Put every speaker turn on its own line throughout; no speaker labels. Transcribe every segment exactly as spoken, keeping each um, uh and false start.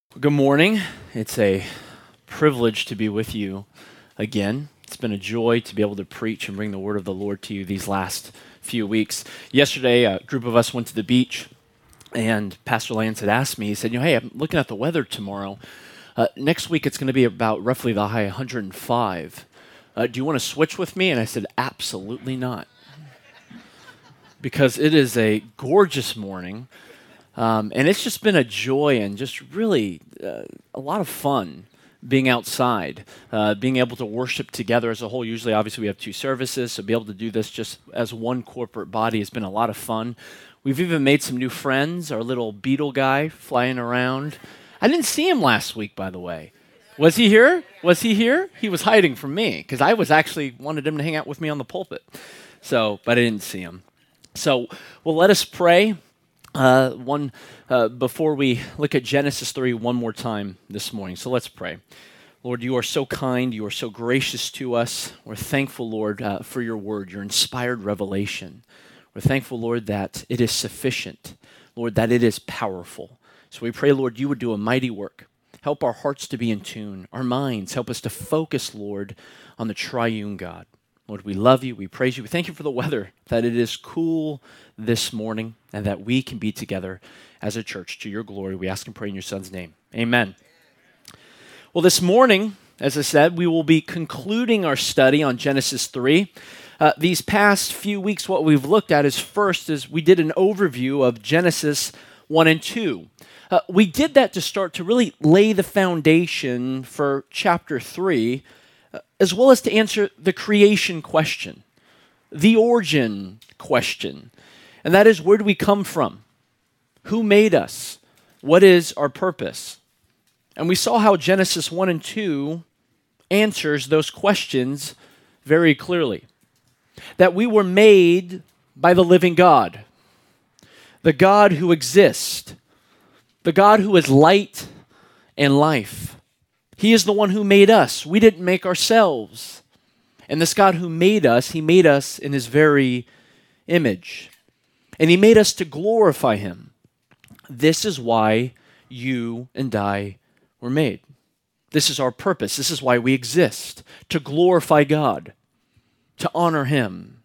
Good morning. It's a privilege to be with you again. It's been a joy to be able to preach and bring the word of the Lord to you these last few weeks. Yesterday, a group of us went to the beach, and Pastor Lance had asked me, he said, you know, hey, I'm looking at the weather tomorrow. Uh, next week, it's going to be about roughly the high one hundred five. Uh, do you want to switch with me? And I said, absolutely not. Because it is a gorgeous morning. Um, and it's just been a joy and just really uh, a lot of fun being outside, uh, being able to worship together as a whole. Usually, obviously, we have two services, so be able to do this just as one corporate body has been a lot of fun. We've even made some new friends. Our little beetle guy flying around. I didn't see him last week, by the way. Was he here? Was he here? He was hiding from me because I was actually wanted him to hang out with me on the pulpit. So, but I didn't see him. So, well, let us pray. Uh, one uh, before we look at Genesis three one more time this morning. So let's pray. Lord, you are so kind. You are so gracious to us. We're thankful, Lord, uh, for your word, your inspired revelation. We're thankful, Lord, that it is sufficient. Lord, that it is powerful. So we pray, Lord, you would do a mighty work. Help our hearts to be in tune, our minds. Help us to focus, Lord, on the triune God. Lord, we love you. We praise you. We thank you for the weather, that it is cool this morning, and that we can be together as a church to your glory. We ask and pray in your Son's name. Amen. Well, this morning, as I said, we will be concluding our study on Genesis three. Uh, these past few weeks, what we've looked at is first is we did an overview of Genesis one and two. Uh, we did that to start to really lay the foundation for chapter three, uh, as well as to answer the creation question, the origin question. And that is, where do we come from? Who made us? What is our purpose? And we saw how Genesis one and two answers those questions very clearly. That we were made by the living God, the God who exists, the God who is light and life. He is the one who made us. We didn't make ourselves. And this God who made us, he made us in his very image. And he made us to glorify him. This is why you and I were made. This is our purpose. This is why we exist, to glorify God, to honor him.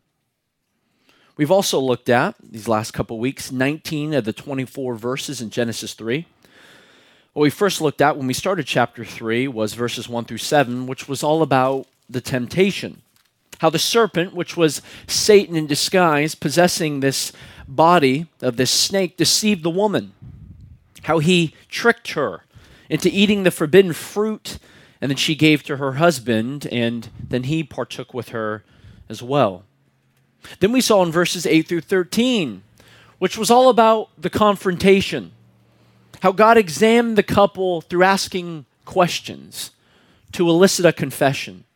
We've also looked at, these last couple weeks, nineteen of the twenty-four verses in Genesis three. What we first looked at when we started chapter three was verses one through seven, which was all about the temptation. How the serpent, which was Satan in disguise, possessing this body of this snake, deceived the woman. How he tricked her into eating the forbidden fruit, and then she gave to her husband, and then he partook with her as well. Then we saw in verses eight through thirteen, which was all about the confrontation. How God examined the couple through asking questions to elicit a confession,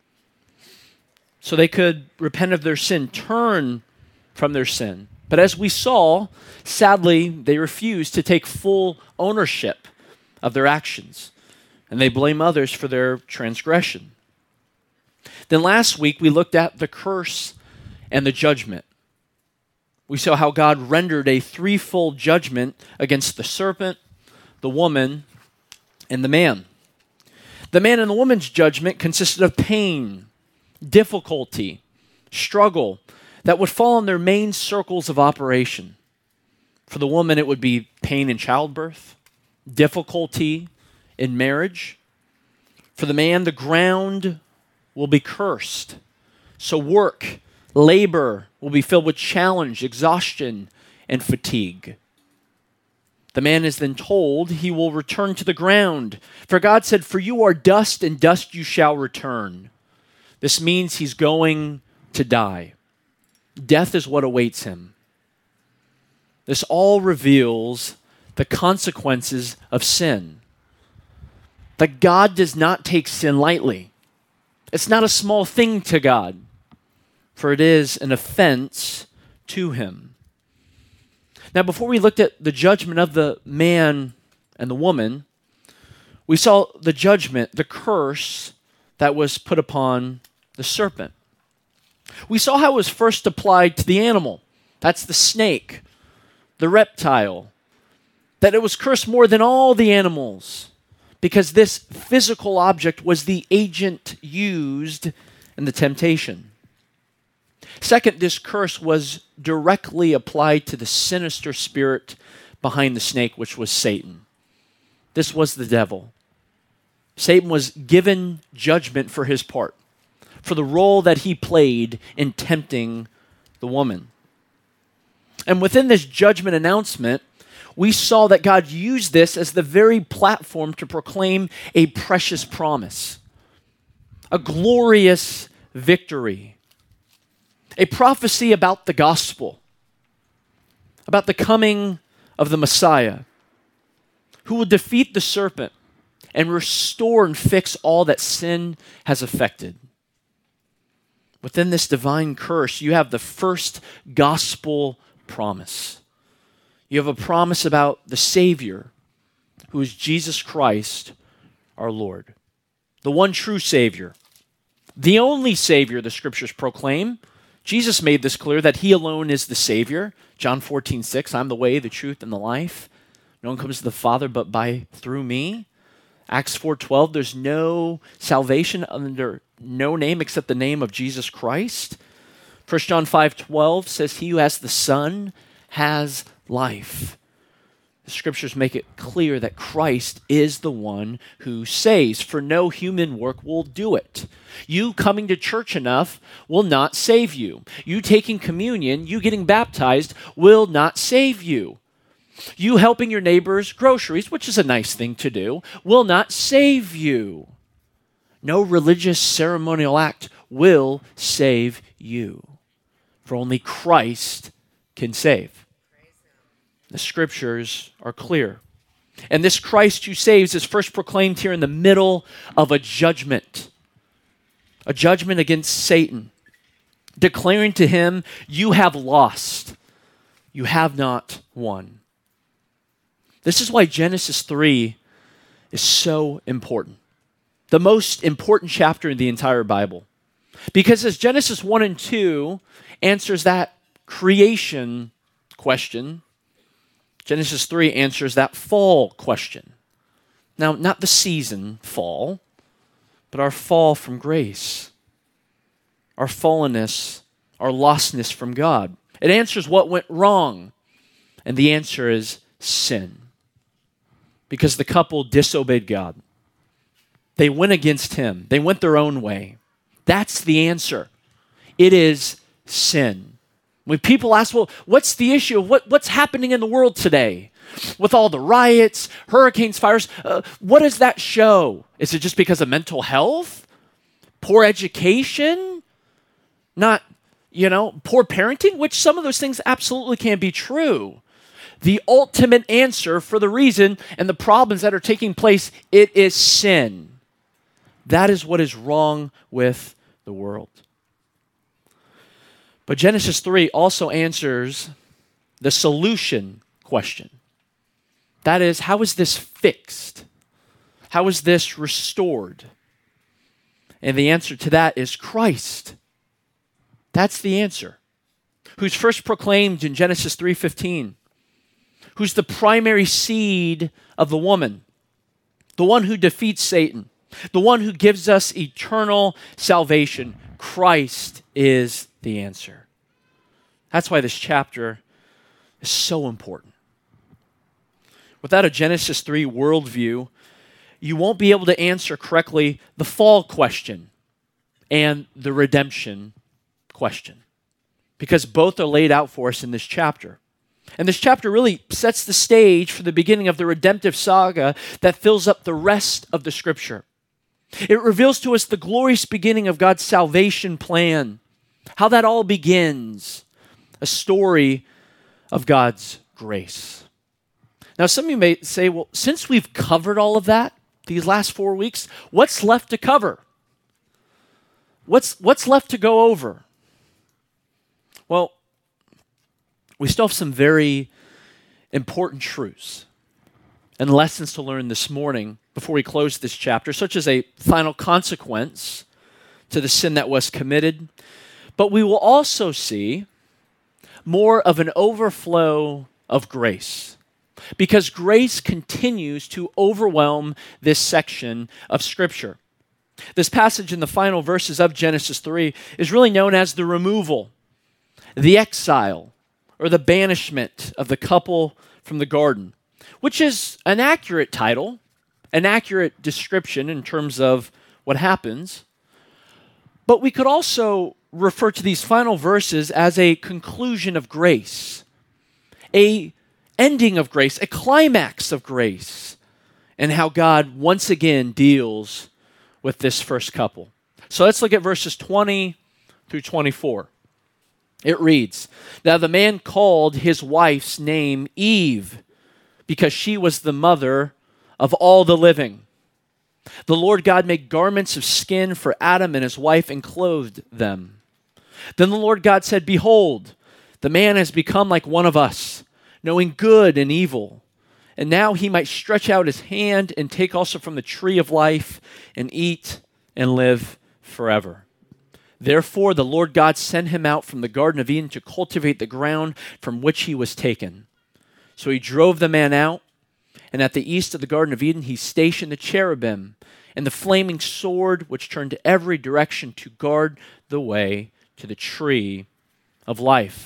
so they could repent of their sin, turn from their sin. But as we saw, sadly, they refused to take full ownership of their actions, and they blame others for their transgression. Then last week, we looked at the curse and the judgment. We saw how God rendered a threefold judgment against the serpent, the woman, and the man. The man and the woman's judgment consisted of pain, difficulty, struggle that would fall on their main circles of operation. For the woman, it would be pain in childbirth, difficulty in marriage. For the man, the ground will be cursed. So work, labor will be filled with challenge, exhaustion, and fatigue. The man is then told he will return to the ground. For God said, "For you are dust, and dust you shall return." This means he's going to die. Death is what awaits him. This all reveals the consequences of sin. That God does not take sin lightly. It's not a small thing to God, for it is an offense to him. Now, before we looked at the judgment of the man and the woman, we saw the judgment, the curse that was put upon the serpent. We saw how it was first applied to the animal. That's the snake, the reptile, that it was cursed more than all the animals, because this physical object was the agent used in the temptation. Second, this curse was directly applied to the sinister spirit behind the snake, which was Satan. This was the devil. Satan was given judgment for his part, for the role that he played in tempting the woman. And within this judgment announcement, we saw that God used this as the very platform to proclaim a precious promise, a glorious victory, a prophecy about the gospel, about the coming of the Messiah, who will defeat the serpent and restore and fix all that sin has affected. Within this divine curse, you have the first gospel promise. You have a promise about the Savior, who is Jesus Christ, our Lord. The one true Savior. The only Savior, the Scriptures proclaim. Jesus made this clear that He alone is the Savior. John fourteen six, I'm the way, the truth, and the life. No one comes to the Father but by through me. Acts four twelve, there's no salvation under no name except the name of Jesus Christ. First John five twelve says, he who has the Son has life. The Scriptures make it clear that Christ is the one who saves, for no human work will do it. You coming to church enough will not save you. You taking communion, you getting baptized will not save you. You helping your neighbor's groceries, which is a nice thing to do, will not save you. No religious ceremonial act will save you, for only Christ can save. The Scriptures are clear. And this Christ who saves is first proclaimed here in the middle of a judgment. A judgment against Satan, declaring to him, you have lost. You have not won. This is why Genesis three is so important. The most important chapter in the entire Bible. Because as Genesis one and two answers that creation question, Genesis three answers that fall question. Now, not the season fall, but our fall from grace. Our fallenness, our lostness from God. It answers what went wrong. And the answer is sin. Because the couple disobeyed God. They went against Him. They went their own way. That's the answer. It is sin. When people ask, well, what's the issue? What, what's happening in the world today? With all the riots, hurricanes, fires, uh, what does that show? Is it just because of mental health? Poor education? Not, you know, poor parenting? Which some of those things absolutely can be true. The ultimate answer for the reason and the problems that are taking place, it is sin. That is what is wrong with the world. But Genesis three also answers the solution question. That is, how is this fixed? How is this restored? And the answer to that is Christ. That's the answer. Who's first proclaimed in Genesis three fifteen. Who's the primary seed of the woman. The one who defeats Satan. The one who gives us eternal salvation. Christ is the answer. That's why this chapter is so important. Without a Genesis three worldview, you won't be able to answer correctly the fall question and the redemption question, because both are laid out for us in this chapter. And this chapter really sets the stage for the beginning of the redemptive saga that fills up the rest of the Scripture. It reveals to us the glorious beginning of God's salvation plan, how that all begins, a story of God's grace. Now, some of you may say, well, since we've covered all of that these last four weeks, what's left to cover? What's, what's left to go over? Well, we still have some very important truths and lessons to learn this morning before we close this chapter, such as a final consequence to the sin that was committed. But we will also see more of an overflow of grace because grace continues to overwhelm this section of Scripture. This passage in the final verses of Genesis three is really known as the removal, the exile, or the banishment of the couple from the garden, which is an accurate title, an accurate description in terms of what happens. But we could also refer to these final verses as a conclusion of grace, a ending of grace, a climax of grace, and how God once again deals with this first couple. So let's look at verses twenty through twenty-four. It reads, "Now the man called his wife's name Eve, because she was the mother of all the living. The Lord God made garments of skin for Adam and his wife and clothed them. Then the Lord God said, 'Behold, the man has become like one of us, knowing good and evil. And now he might stretch out his hand and take also from the tree of life and eat and live forever.' Therefore the Lord God sent him out from the Garden of Eden to cultivate the ground from which he was taken. So he drove the man out, and at the east of the Garden of Eden he stationed the cherubim and the flaming sword which turned to every direction to guard the way to the tree of life."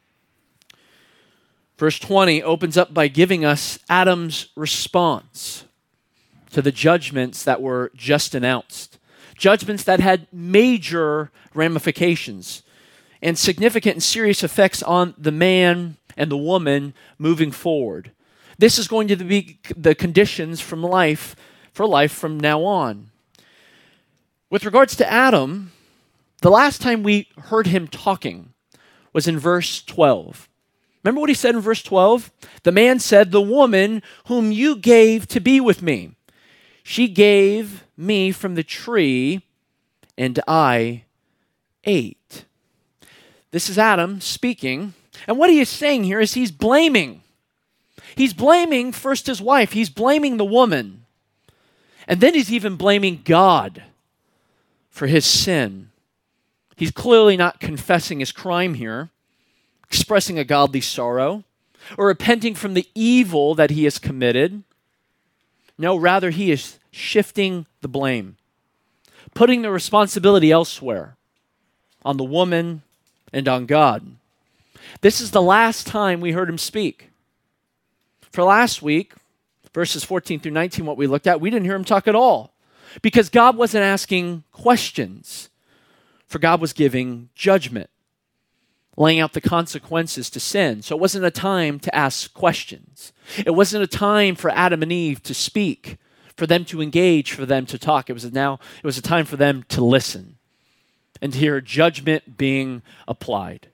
Verse twenty opens up by giving us Adam's response to the judgments that were just announced. Judgments that had major ramifications and significant and serious effects on the man and the woman moving forward. This is going to be the conditions from life for life from now on. With regards to Adam, the last time we heard him talking was in verse twelve. Remember what he said in verse twelve? The man said, "The woman whom you gave to be with me, she gave me from the tree, and I ate." This is Adam speaking. And what he is saying here is he's blaming. He's blaming first his wife. He's blaming the woman. And then he's even blaming God for his sin. He's clearly not confessing his crime here, expressing a godly sorrow, or repenting from the evil that he has committed. No, rather he is shifting the blame, putting the responsibility elsewhere, on the woman and on God. This is the last time we heard him speak. For last week, verses fourteen through nineteen, what we looked at, we didn't hear him talk at all, because God wasn't asking questions, for God was giving judgment, laying out the consequences to sin. So it wasn't a time to ask questions. It wasn't a time for Adam and Eve to speak, for them to engage, for them to talk. It was now it was a time for them to listen and to hear judgment being applied.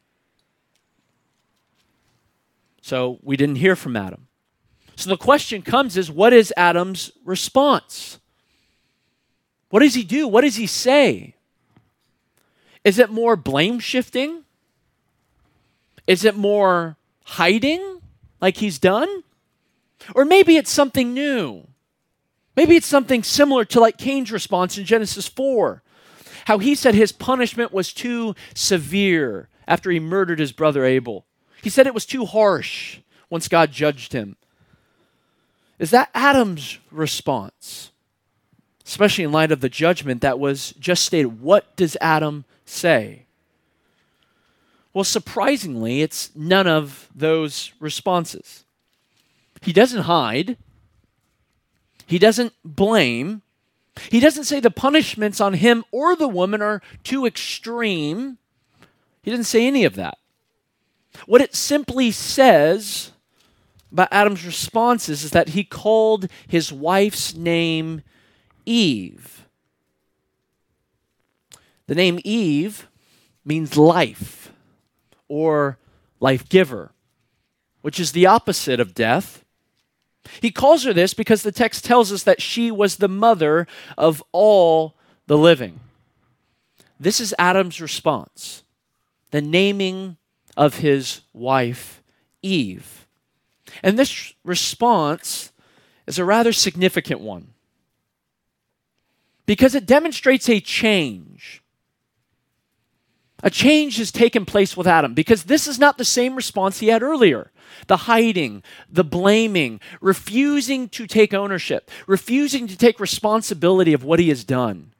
So we didn't hear from Adam. So the question comes is, what is Adam's response? What does he do? What does he say? Is it more blame shifting? Is it more hiding like he's done? Or maybe it's something new. Maybe it's something similar to like Cain's response in Genesis four. How he said his punishment was too severe after he murdered his brother Abel. He said it was too harsh once God judged him. Is that Adam's response? Especially in light of the judgment that was just stated. What does Adam say? Well, surprisingly, it's none of those responses. He doesn't hide. He doesn't blame. He doesn't say the punishments on him or the woman are too extreme. He doesn't say any of that. What it simply says about Adam's responses is that he called his wife's name Eve. The name Eve means life or life giver, which is the opposite of death. He calls her this because the text tells us that she was the mother of all the living. This is Adam's response, the naming of his wife, Eve. And this response is a rather significant one because it demonstrates a change. A change has taken place with Adam because this is not the same response he had earlier. the hiding, the blaming, refusing to take ownership, refusing to take responsibility of what he has done.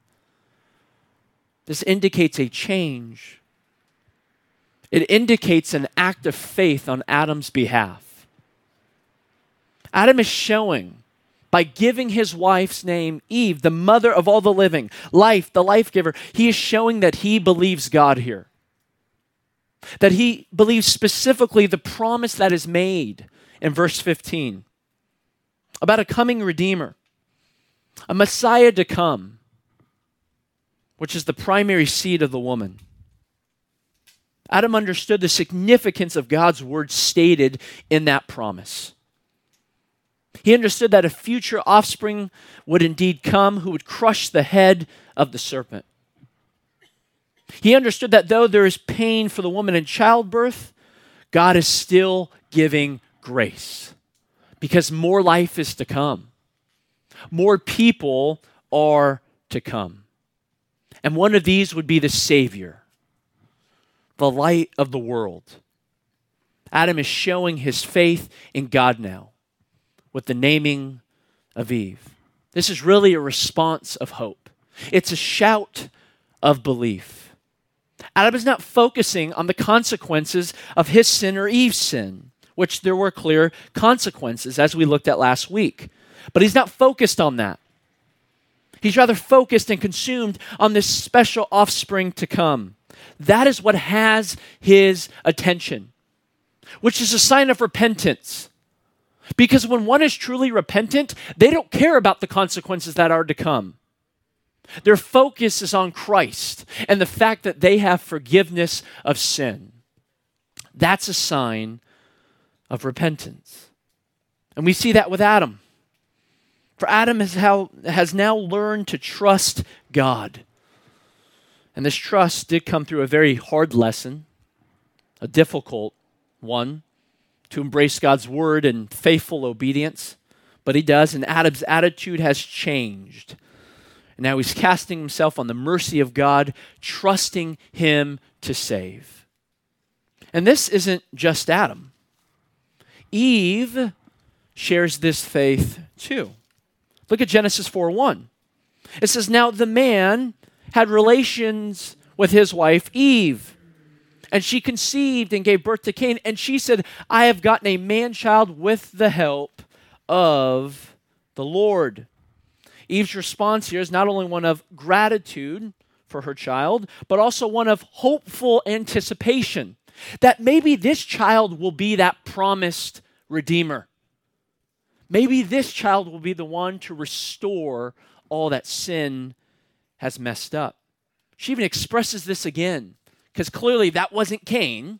This indicates a change. It indicates an act of faith on Adam's behalf. Adam is showing, by giving his wife's name Eve, the mother of all the living, life, the life giver, he is showing that he believes God here. That he believes specifically the promise that is made in verse fifteen about a coming Redeemer, a Messiah to come, which is the primary seed of the woman. Adam understood the significance of God's word stated in that promise. He understood that a future offspring would indeed come who would crush the head of the serpent. He understood that though there is pain for the woman in childbirth, God is still giving grace because more life is to come. More people are to come. And one of these would be the Savior, the light of the world. Adam is showing his faith in God now with the naming of Eve. This is really a response of hope. It's a shout of belief. Adam is not focusing on the consequences of his sin or Eve's sin, which there were clear consequences as we looked at last week. But he's not focused on that. He's rather focused and consumed on this special offspring to come. That is what has his attention, which is a sign of repentance. Because when one is truly repentant, they don't care about the consequences that are to come. Their focus is on Christ and the fact that they have forgiveness of sin. That's a sign of repentance. And we see that with Adam. For Adam has, how, has now learned to trust God. And this trust did come through a very hard lesson, a difficult one, to embrace God's word in faithful obedience. But he does, and Adam's attitude has changed. And now he's casting himself on the mercy of God, trusting him to save. And this isn't just Adam. Eve shares this faith too. Look at Genesis four one. It says, now the man had relations with his wife Eve, and she conceived and gave birth to Cain, and she said, I have gotten a man-child with the help of the Lord. Eve's response here is not only one of gratitude for her child, but also one of hopeful anticipation that maybe this child will be that promised Redeemer. Maybe this child will be the one to restore all that sin has messed up. She even expresses this again, because clearly that wasn't Cain.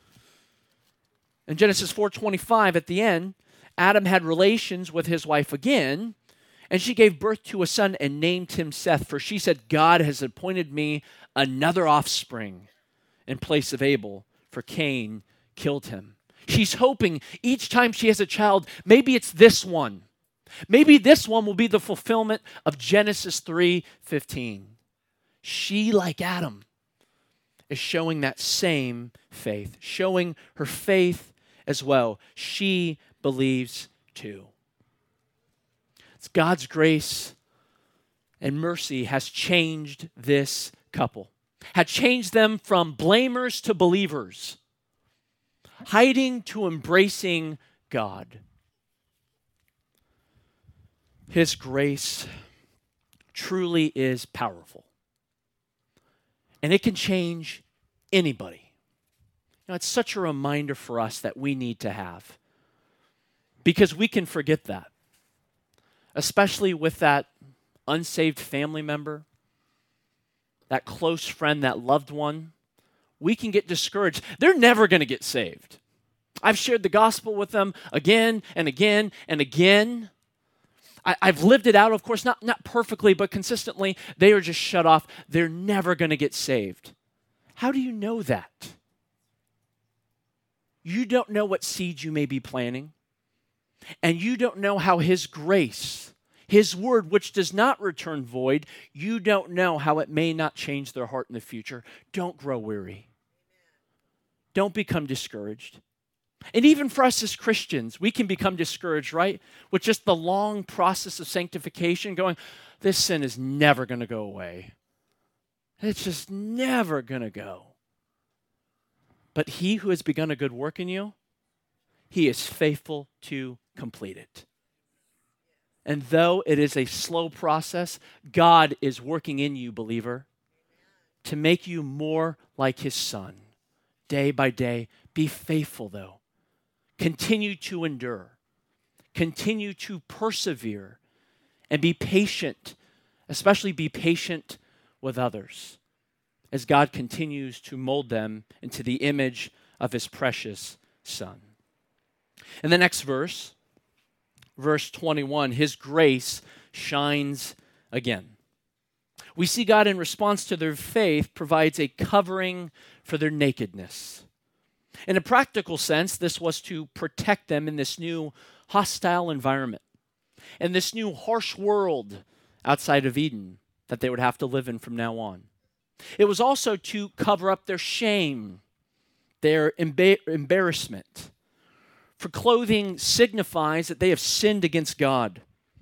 In Genesis four twenty-five, at the end, Adam had relations with his wife again, and she gave birth to a son and named him Seth, for she said, God has appointed me another offspring in place of Abel, for Cain killed him. She's hoping each time she has a child, maybe it's this one. Maybe this one will be the fulfillment of Genesis three fifteen. She, like Adam, is showing that same faith, showing her faith as well. She believes too. It's God's grace and mercy has changed this couple, had changed them from blamers to believers, hiding to embracing God. His grace truly is powerful, and it can change anybody. You know, it's such a reminder for us that we need to have, because we can forget that, especially with that unsaved family member, that close friend, that loved one. We can get discouraged. They're never going to get saved. I've shared the gospel with them again and again and again. I, I've lived it out, of course, not, not perfectly, but consistently. They are just shut off. They're never going to get saved. How do you know that? You don't know what seeds you may be planting. And you don't know how His grace, His word, which does not return void, you don't know how it may not change their heart in the future. Don't grow weary. Don't become discouraged. And even for us as Christians, we can become discouraged, right? With just the long process of sanctification going, this sin is never going to go away. It's just never going to go. But he who has begun a good work in you, he is faithful to complete it. And though it is a slow process, God is working in you, believer, to make you more like his Son. Day by day, be faithful though. Continue to endure. Continue to persevere. And be patient, especially be patient with others as God continues to mold them into the image of his precious Son. In the next verse, verse twenty-one, his grace shines again. We see God in response to their faith provides a covering for their nakedness. In a practical sense, this was to protect them in this new hostile environment, in this new harsh world outside of Eden that they would have to live in from now on. It was also to cover up their shame, their emba- embarrassment. For clothing signifies that they have sinned against God.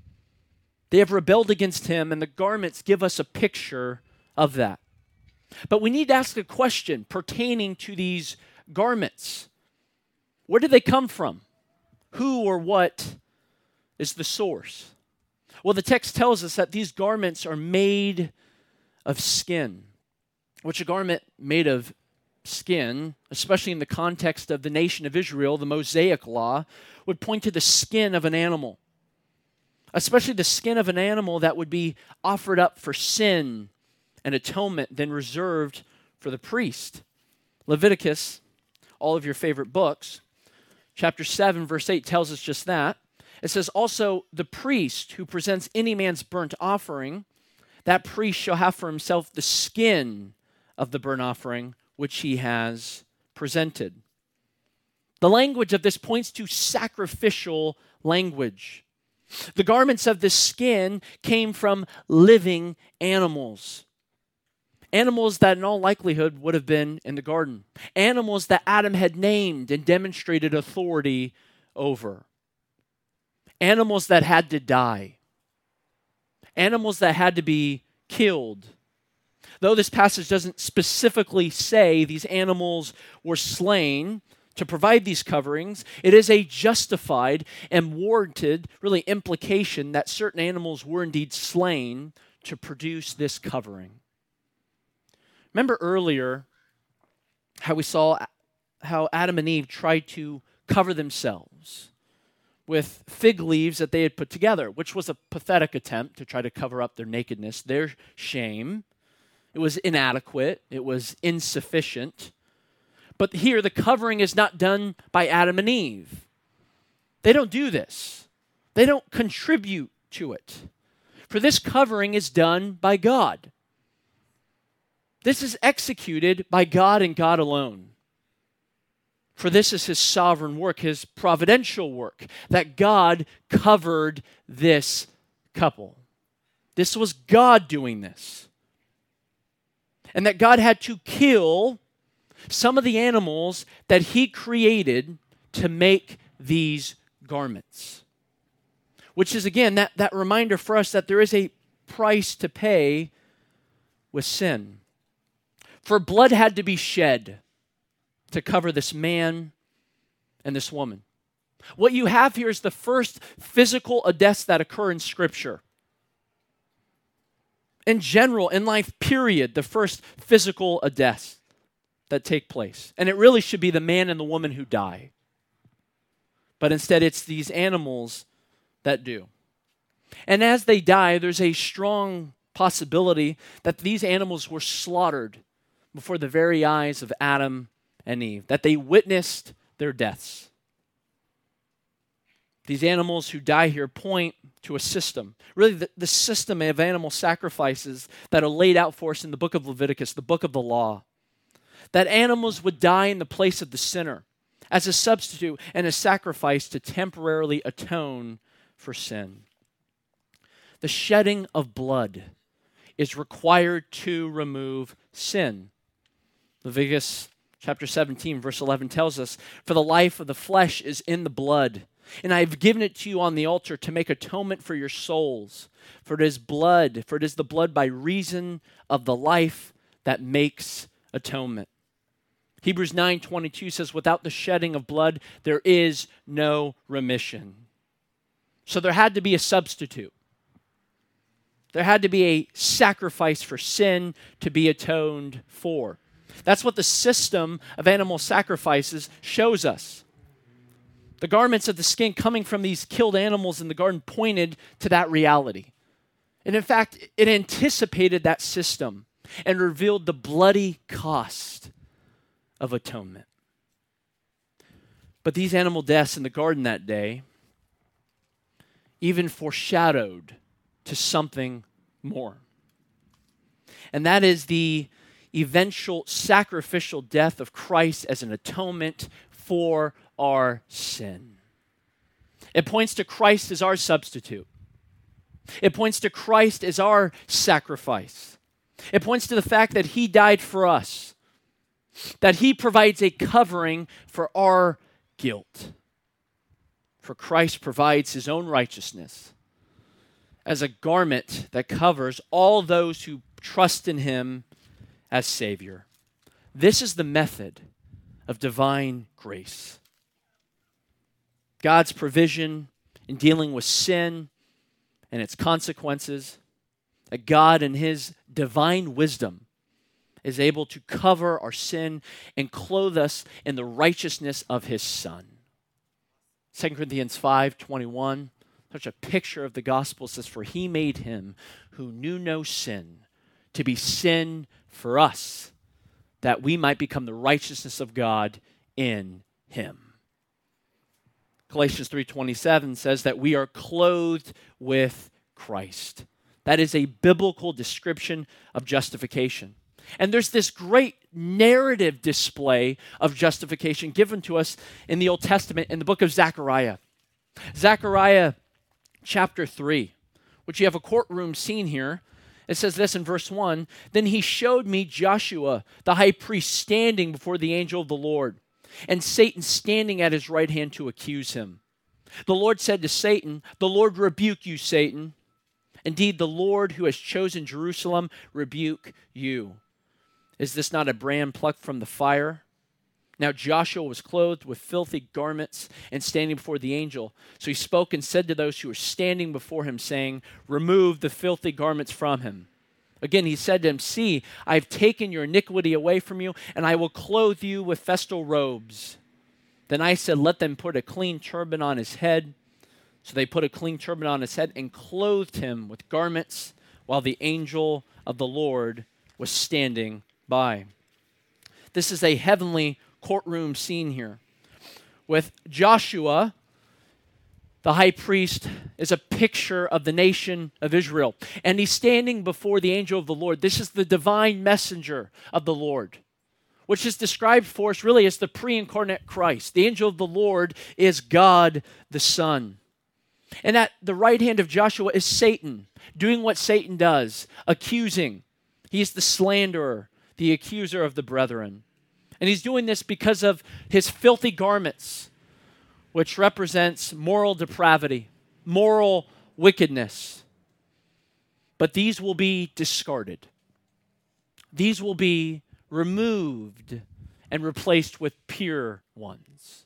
They have rebelled against him, and the garments give us a picture of that. But we need to ask a question pertaining to these garments. Where did they come from? Who or what is the source? Well, the text tells us that these garments are made of skin, which a garment made of skin, especially in the context of the nation of Israel, the Mosaic law, would point to the skin of an animal, especially the skin of an animal that would be offered up for sin and atonement, then reserved for the priest. Leviticus, all of your favorite books, chapter seven, verse eight tells us just that. It says, also, the priest who presents any man's burnt offering, that priest shall have for himself the skin of the burnt offering which he has presented. The language of this points to sacrificial language. The garments of the skin came from living animals. Animals that in all likelihood would have been in the garden. Animals that Adam had named and demonstrated authority over. Animals that had to die. Animals that had to be killed. Though this passage doesn't specifically say these animals were slain to provide these coverings, it is a justified and warranted, really, implication that certain animals were indeed slain to produce this covering. Remember earlier how we saw how Adam and Eve tried to cover themselves with fig leaves that they had put together, which was a pathetic attempt to try to cover up their nakedness, their shame. It was inadequate. It was insufficient. But here, the covering is not done by Adam and Eve. They don't do this. They don't contribute to it. For this covering is done by God. This is executed by God and God alone. For this is his sovereign work, his providential work, that God covered this couple. This was God doing this. And that God had to kill some of the animals that he created to make these garments. Which is, again, that, that reminder for us that there is a price to pay with sin. For blood had to be shed to cover this man and this woman. What you have here is the first physical deaths that occur in Scripture. In general, in life, period, the first physical deaths that take place. And it really should be the man and the woman who die. But instead, it's these animals that do. And as they die, there's a strong possibility that these animals were slaughtered before the very eyes of Adam and Eve, that they witnessed their deaths. These animals who die here point to a system, really the, the system of animal sacrifices that are laid out for us in the book of Leviticus, the book of the law. That animals would die in the place of the sinner as a substitute and a sacrifice to temporarily atone for sin. The shedding of blood is required to remove sin. Leviticus Chapter seventeen, verse eleven tells us, "For the life of the flesh is in the blood, and I have given it to you on the altar to make atonement for your souls. For it is blood, for it is the blood by reason of the life that makes atonement." Hebrews nine twenty-two says, "Without the shedding of blood, there is no remission." So there had to be a substitute. There had to be a sacrifice for sin to be atoned for. That's what the system of animal sacrifices shows us. The garments of the skin coming from these killed animals in the garden pointed to that reality. And in fact, it anticipated that system and revealed the bloody cost of atonement. But these animal deaths in the garden that day even foreshadowed to something more. And that is the eventual sacrificial death of Christ as an atonement for our sin. It points to Christ as our substitute. It points to Christ as our sacrifice. It points to the fact that he died for us, that he provides a covering for our guilt. For Christ provides his own righteousness as a garment that covers all those who trust in him as Savior. This is the method of divine grace. God's provision in dealing with sin and its consequences, that God in his divine wisdom is able to cover our sin and clothe us in the righteousness of his Son. Second Corinthians five twenty-one, such a picture of the gospel, says, "For he made him who knew no sin to be sin for us, that we might become the righteousness of God in him." Galatians three twenty-seven says that we are clothed with Christ. That is a biblical description of justification. And there's this great narrative display of justification given to us in the Old Testament in the book of Zechariah. Zechariah chapter three, which you have a courtroom scene here. It says this in verse one, "Then he showed me Joshua, the high priest, standing before the angel of the Lord, and Satan standing at his right hand to accuse him. The Lord said to Satan, 'The Lord rebuke you, Satan. Indeed, the Lord who has chosen Jerusalem rebuke you. Is this not a brand plucked from the fire?' Now Joshua was clothed with filthy garments and standing before the angel. So he spoke and said to those who were standing before him, saying, 'Remove the filthy garments from him.' Again he said to him, 'See, I have taken your iniquity away from you, and I will clothe you with festal robes.' Then I said, 'Let them put a clean turban on his head.' So they put a clean turban on his head and clothed him with garments, while the angel of the Lord was standing by." This is a heavenly courtroom scene here, with Joshua, the high priest, is a picture of the nation of Israel. And he's standing before the angel of the Lord. This is the divine messenger of the Lord, which is described for us really as the pre-incarnate Christ. The angel of the Lord is God the Son. And at the right hand of Joshua is Satan, doing what Satan does, accusing. He's the slanderer, the accuser of the brethren. And he's doing this because of his filthy garments, which represents moral depravity, moral wickedness. But these will be discarded. These will be removed and replaced with pure ones.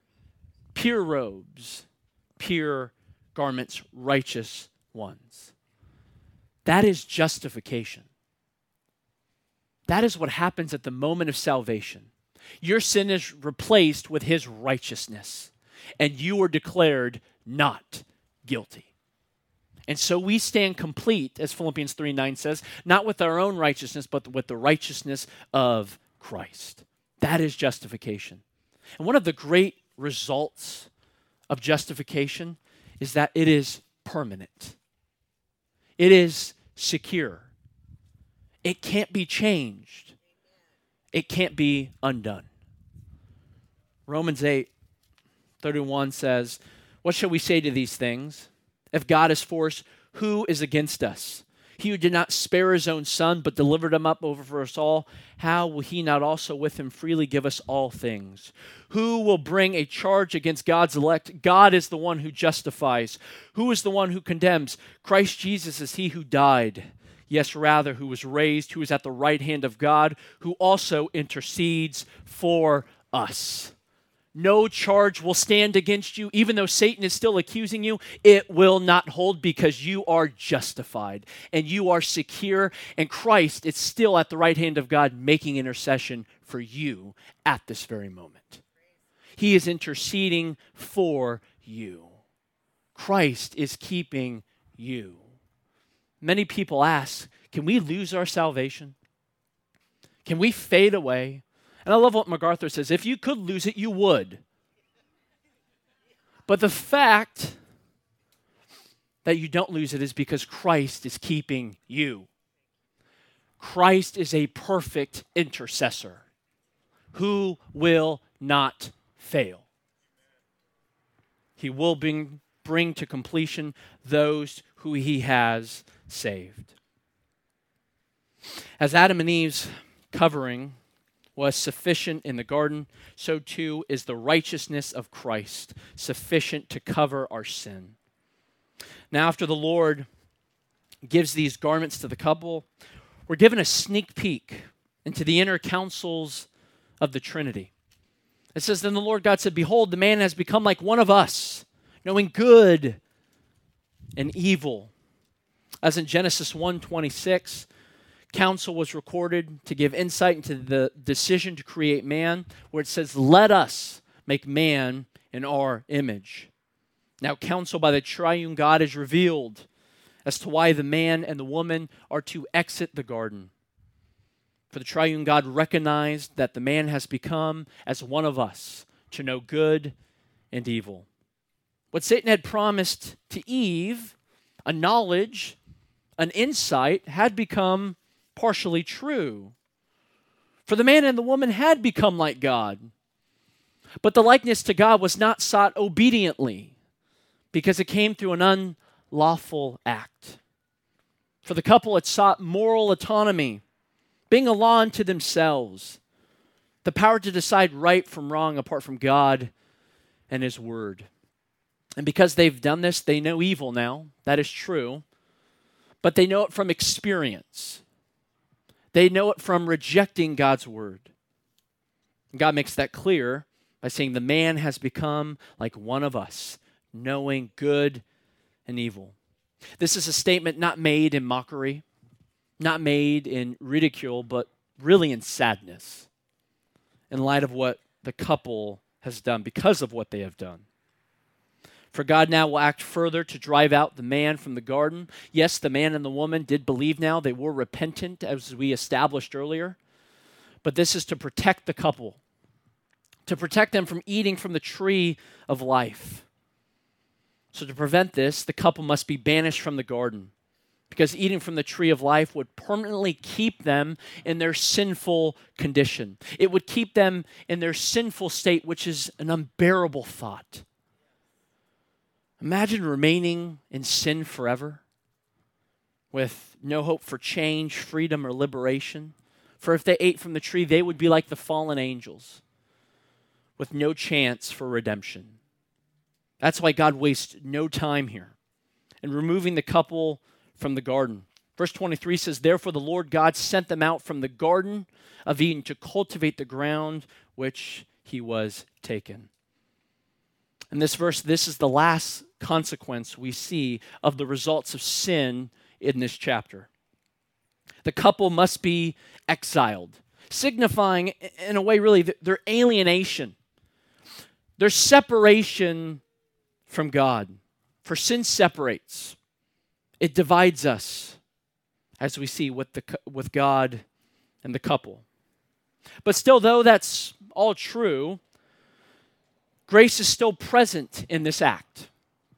Pure robes, pure garments, righteous ones. That is justification. That is what happens at the moment of salvation. Your sin is replaced with his righteousness, and you are declared not guilty. And so we stand complete, as Philippians three nine says, not with our own righteousness, but with the righteousness of Christ. That is justification. And one of the great results of justification is that it is permanent. It is secure. It can't be changed. It can't be undone. Romans eight thirty-one says, "What shall we say to these things? If God is for us, who is against us? He who did not spare his own son, but delivered him up over for us all, how will he not also with him freely give us all things? Who will bring a charge against God's elect? God is the one who justifies. Who is the one who condemns? Christ Jesus is he who died. Yes, rather, who was raised, who is at the right hand of God, who also intercedes for us. No charge will stand against you. Even though Satan is still accusing you, it will not hold because you are justified and you are secure. And Christ is still at the right hand of God making intercession for you at this very moment. He is interceding for you. Christ is keeping you. Many people ask, can we lose our salvation? Can we fade away? And I love what MacArthur says, if you could lose it, you would. But the fact that you don't lose it is because Christ is keeping you. Christ is a perfect intercessor who will not fail. He will bring, bring to completion those who he has saved. As Adam and Eve's covering was sufficient in the garden, so too is the righteousness of Christ sufficient to cover our sin. Now, after the Lord gives these garments to the couple, we're given a sneak peek into the inner counsels of the Trinity. It says, then the Lord God said, behold, the man has become like one of us, knowing good and evil. As in Genesis one twenty-six, counsel was recorded to give insight into the decision to create man, where it says, let us make man in our image. Now, counsel by the triune God is revealed as to why the man and the woman are to exit the garden. For the triune God recognized that the man has become as one of us, to know good and evil. What Satan had promised to Eve, a knowledge, an insight, had become partially true. For the man and the woman had become like God. But the likeness to God was not sought obediently, because it came through an unlawful act. For the couple had sought moral autonomy, being a law unto themselves, the power to decide right from wrong apart from God and his word. And because they've done this, they know evil now. That is true. But they know it from experience. They know it from rejecting God's word. And God makes that clear by saying the man has become like one of us, knowing good and evil. This is a statement not made in mockery, not made in ridicule, but really in sadness in light of what the couple has done because of what they have done. For God now will act further to drive out the man from the garden. Yes, the man and the woman did believe now. They were repentant, as we established earlier. But this is to protect the couple, to protect them from eating from the tree of life. So to prevent this, the couple must be banished from the garden, because eating from the tree of life would permanently keep them in their sinful condition. It would keep them in their sinful state, which is an unbearable thought. Imagine remaining in sin forever with no hope for change, freedom, or liberation. For if they ate from the tree, they would be like the fallen angels with no chance for redemption. That's why God wastes no time here in removing the couple from the garden. Verse twenty-three says, therefore the Lord God sent them out from the garden of Eden to cultivate the ground which he was taken. In this verse, this is the last consequence we see of the results of sin in this chapter. The couple must be exiled, signifying in a way really their alienation, their separation from God. For sin separates. It divides us, as we see with the with God and the couple. But still, though that's all true, grace is still present in this act.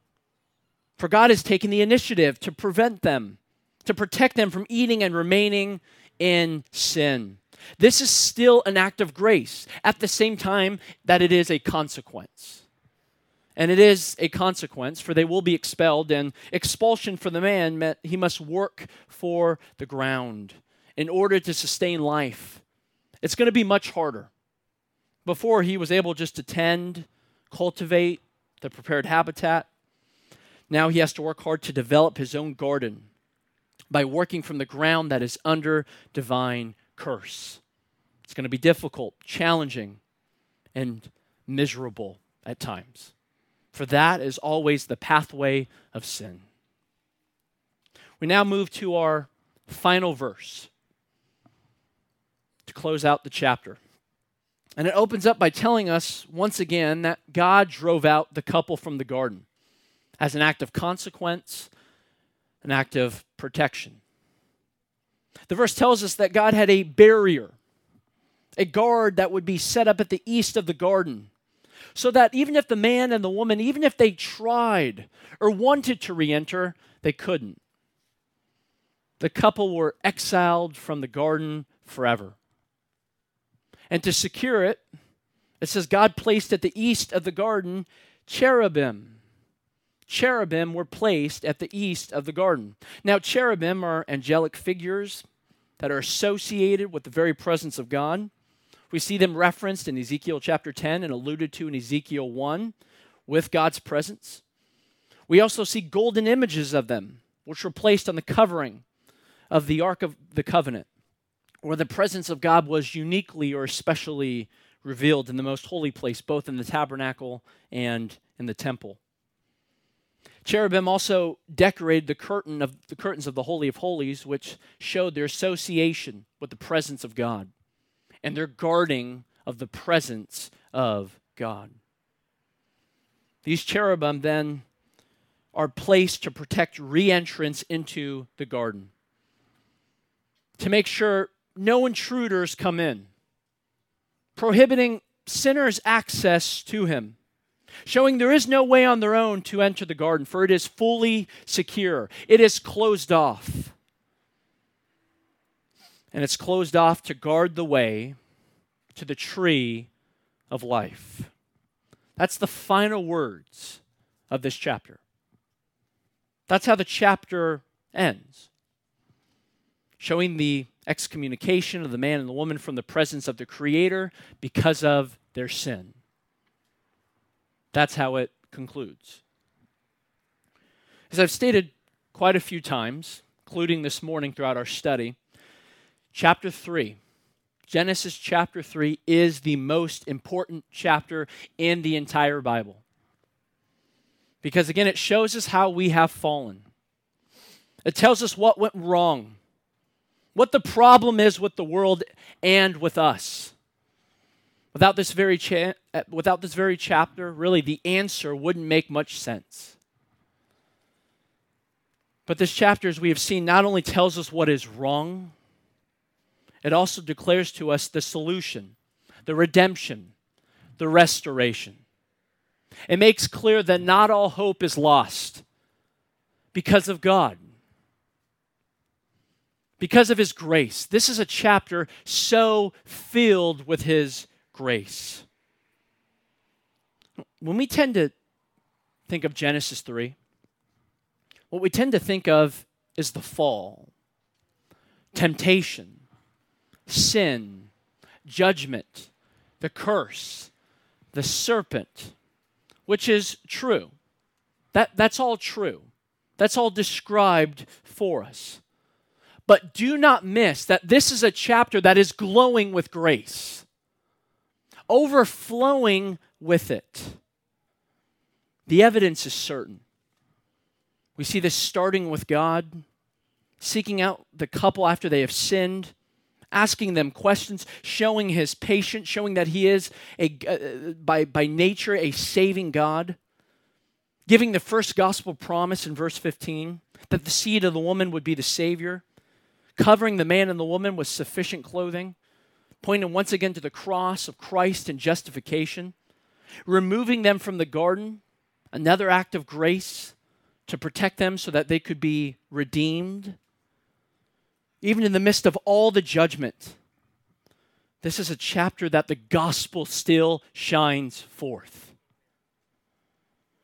For God has taken the initiative to prevent them, to protect them from eating and remaining in sin. This is still an act of grace at the same time that it is a consequence. And it is a consequence, for they will be expelled, and expulsion for the man meant he must work for the ground in order to sustain life. It's going to be much harder. Before, he was able just to tend, cultivate the prepared habitat. Now he has to work hard to develop his own garden by working from the ground that is under divine curse. It's going to be difficult, challenging, and miserable at times. For that is always the pathway of sin. We now move to our final verse to close out the chapter. And it opens up by telling us once again that God drove out the couple from the garden as an act of consequence, an act of protection. The verse tells us that God had a barrier, a guard that would be set up at the east of the garden, so that even if the man and the woman, even if they tried or wanted to re-enter, they couldn't. The couple were exiled from the garden forever. And to secure it, it says God placed at the east of the garden cherubim. Cherubim were placed at the east of the garden. Now, cherubim are angelic figures that are associated with the very presence of God. We see them referenced in Ezekiel chapter ten and alluded to in Ezekiel one with God's presence. We also see golden images of them, which were placed on the covering of the Ark of the Covenant, where the presence of God was uniquely or especially revealed in the most holy place, both in the tabernacle and in the temple. Cherubim also decorated the curtain of the curtains of the Holy of Holies, which showed their association with the presence of God and their guarding of the presence of God. These cherubim then are placed to protect re-entrance into the garden, to make sure no intruders come in, prohibiting sinners access to him, showing there is no way on their own to enter the garden, for it is fully secure. It is closed off. And it's closed off to guard the way to the tree of life. That's the final words of this chapter. That's how the chapter ends, showing the excommunication of the man and the woman from the presence of the Creator because of their sin. That's how it concludes. As I've stated quite a few times, including this morning throughout our study, chapter three, Genesis chapter three is the most important chapter in the entire Bible. Because again, it shows us how we have fallen. It tells us what went wrong, what the problem is with the world and with us. Without this very cha- without this very chapter, really the answer wouldn't make much sense. But this chapter, as we have seen, not only tells us what is wrong, it also declares to us the solution, the redemption, the restoration. It makes clear that not all hope is lost because of God, because of His grace. This is a chapter so filled with His grace. When we tend to think of Genesis three, what we tend to think of is the fall, temptation, sin, judgment, the curse, the serpent, which is true. That, that's all true. That's all described for us. But do not miss that this is a chapter that is glowing with grace, overflowing with it. The evidence is certain. We see this starting with God, seeking out the couple after they have sinned, asking them questions, showing His patience, showing that He is, a, uh, by, by nature, a saving God, giving the first gospel promise in verse fifteen, that the seed of the woman would be the Savior, covering the man and the woman with sufficient clothing, pointing once again to the cross of Christ and justification, removing them from the garden, another act of grace to protect them so that they could be redeemed. Even in the midst of all the judgment, this is a chapter that the gospel still shines forth.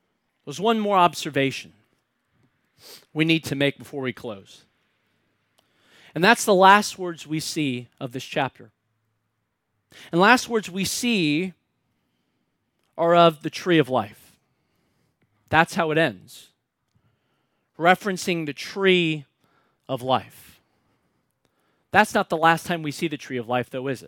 There's one more observation we need to make before we close. And that's the last words we see of this chapter. And last words we see are of the tree of life. That's how it ends. Referencing the tree of life. That's not the last time we see the tree of life, though, is it?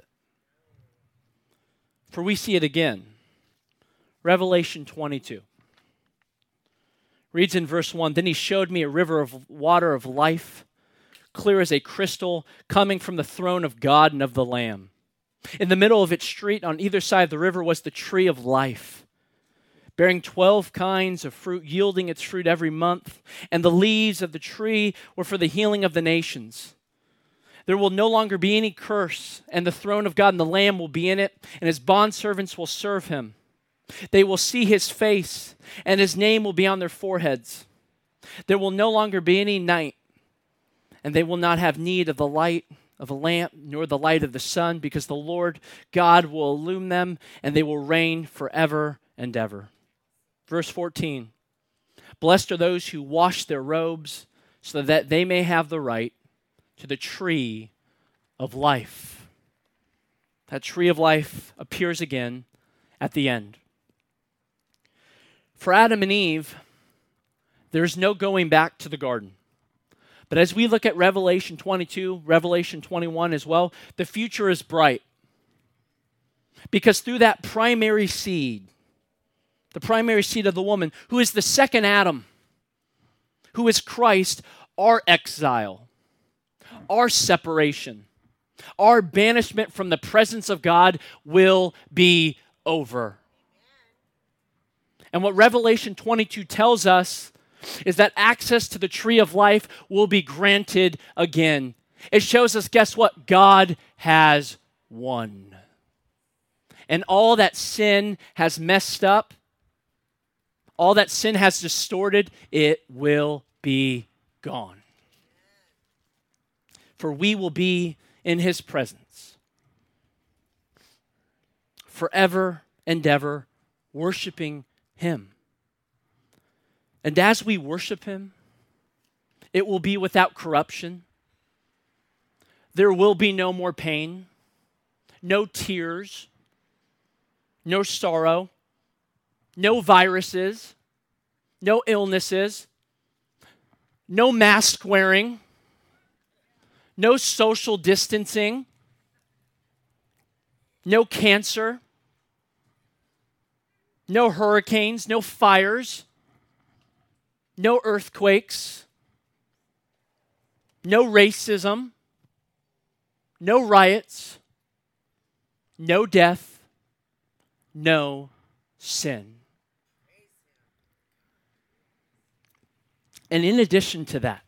For we see it again. Revelation twenty-two. Reads in verse one, "Then he showed me a river of water of life, clear as a crystal, coming from the throne of God and of the Lamb. In the middle of its street, on either side of the river, was the tree of life, bearing twelve kinds of fruit, yielding its fruit every month. And the leaves of the tree were for the healing of the nations. There will no longer be any curse, and the throne of God and the Lamb will be in it, and his bondservants will serve him. They will see his face, and his name will be on their foreheads. There will no longer be any night, and they will not have need of the light of a lamp, nor the light of the sun, because the Lord God will illumine them, and they will reign forever and ever." Verse fourteen, "Blessed are those who wash their robes, so that they may have the right to the tree of life." That tree of life appears again at the end. For Adam and Eve, there's no going back to the garden. But as we look at Revelation twenty-two, Revelation twenty-one as well, the future is bright. Because through that primary seed, the primary seed of the woman, who is the second Adam, who is Christ, our exile, our separation, our banishment from the presence of God will be over. And what Revelation twenty-two tells us is that access to the tree of life will be granted again. It shows us, guess what? God has won. And all that sin has messed up, all that sin has distorted, it will be gone. For we will be in his presence forever and ever, worshiping him. And as we worship him, it will be without corruption. There will be no more pain, no tears, no sorrow, no viruses, no illnesses, no mask wearing, no social distancing, no cancer, no hurricanes, no fires, no earthquakes, no racism, no riots, no death, no sin. And in addition to that,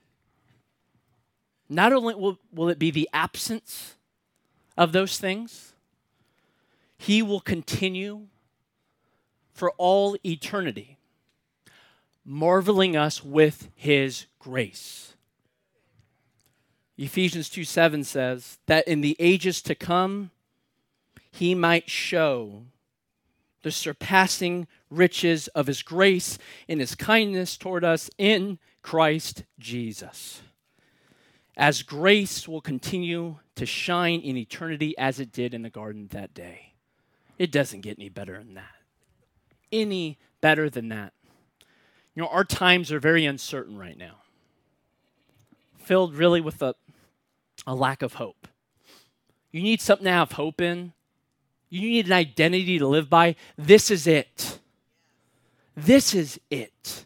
not only will, will it be the absence of those things, he will continue for all eternity, marveling us with his grace. Ephesians two seven says that in the ages to come, he might show the surpassing riches of his grace in his kindness toward us in Christ Jesus. As grace will continue to shine in eternity as it did in the garden that day. It doesn't get any better than that. Any better than that. You know, our times are very uncertain right now. Filled really with a, a lack of hope. You need something to have hope in. You need an identity to live by. This is it. This is it.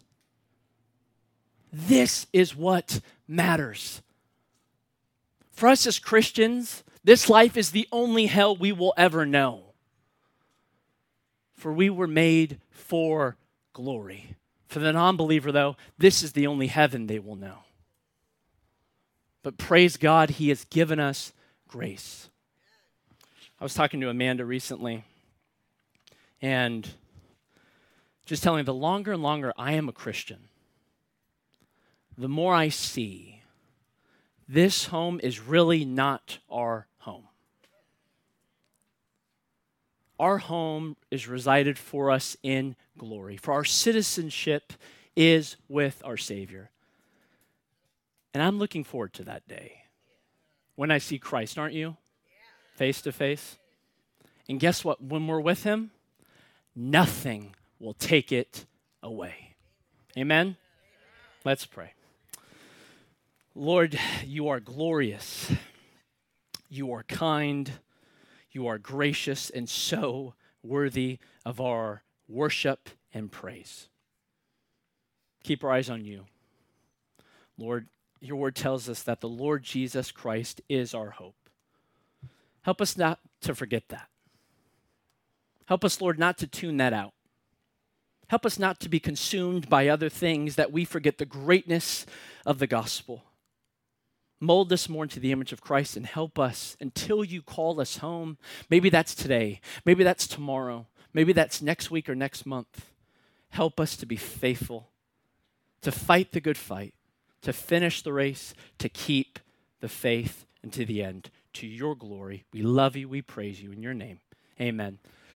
This is what matters. For us as Christians, this life is the only hell we will ever know. For we were made for glory. For the non-believer, though, this is the only heaven they will know. But praise God, he has given us grace. I was talking to Amanda recently, and just telling her the longer and longer I am a Christian, the more I see this home is really not our home. Our home is resided for us in glory, for our citizenship is with our Savior. And I'm looking forward to that day when I see Christ, aren't you? Face to face. And guess what? When we're with him, nothing will take it away. Amen? Let's pray. Lord, you are glorious. You are kind. You are gracious and so worthy of our worship and praise. Keep our eyes on you. Lord, your word tells us that the Lord Jesus Christ is our hope. Help us not to forget that. Help us, Lord, not to tune that out. Help us not to be consumed by other things that we forget the greatness of the gospel. Mold us more into the image of Christ and help us until you call us home. Maybe that's today. Maybe that's tomorrow. Maybe that's next week or next month. Help us to be faithful, to fight the good fight, to finish the race, to keep the faith unto the end. To your glory, we love you, we praise you in your name. Amen.